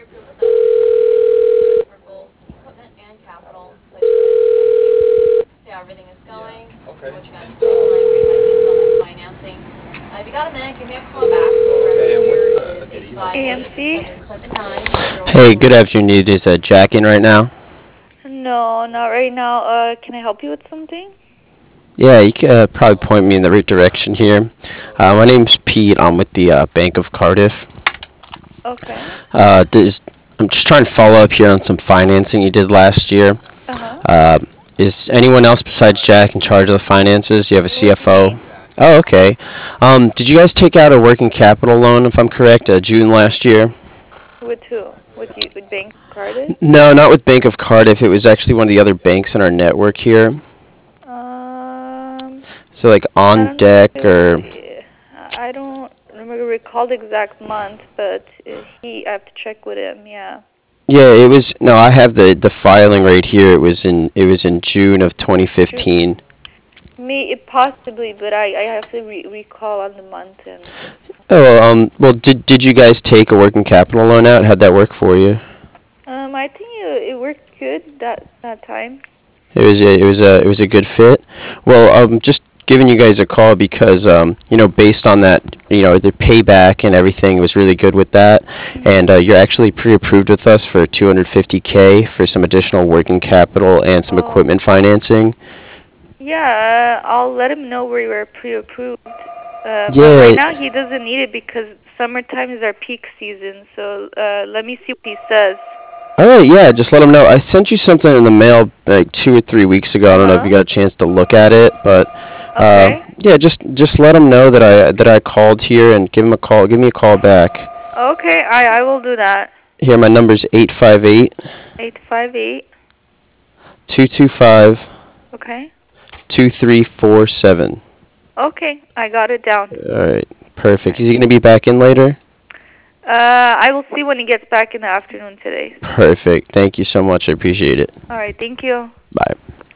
AMC? Hey, good afternoon. Is Jack in right now? No, not right now. Can I help you with something? Yeah, you could probably point me in the right direction here. My name's Pete. I'm with the Bank of Cardiff. Okay. I'm just trying to follow up here on some financing you did last year. Uh-huh. Uh, is anyone else besides Jack in charge of the finances? You have a It was CFO? me. Oh, okay. Did you guys take out a working capital loan, if I'm correct, June last year? With who? With you? With Bank Cardiff? No, not with Bank of Cardiff. It was actually one of the other banks in our network here. Um, So like I On don't think Deck it was. or I don't remember recall the exact month, but I have to check with him. Yeah. yeah, it was no. I have the filing right here. It was in June of Sure. 2015. Possibly, but I have to recall on the month and. Oh, well, did you guys take a working capital loan out? How'd that work for you? I think it worked good that time. It was a good fit. Well, just giving you guys a call because based on that, the payback and everything was really good with that, Mhm. and you're actually pre-approved with us for 250K for some additional working capital and some Oh. equipment financing. Yeah, I'll let him know we were pre-approved. But right Yeah. now he doesn't need it because summertime is our peak season. So let me see what he says. All right, yeah, just let them know. I sent you something in the mail like 2 or 3 weeks ago. I don't know if you Uh-huh. got a chance to look at it, but Okay. yeah, just let them know that I called here and give them a call. Give me a call back. Okay, I will do that. Here, my number's 858 858. 225 Okay. 2347. Okay, I got it down. All right, All perfect. right. Is he gonna be back in later? I will see when he gets back in the afternoon today. Perfect. Thank you so much. I appreciate it. All right, thank you. Bye.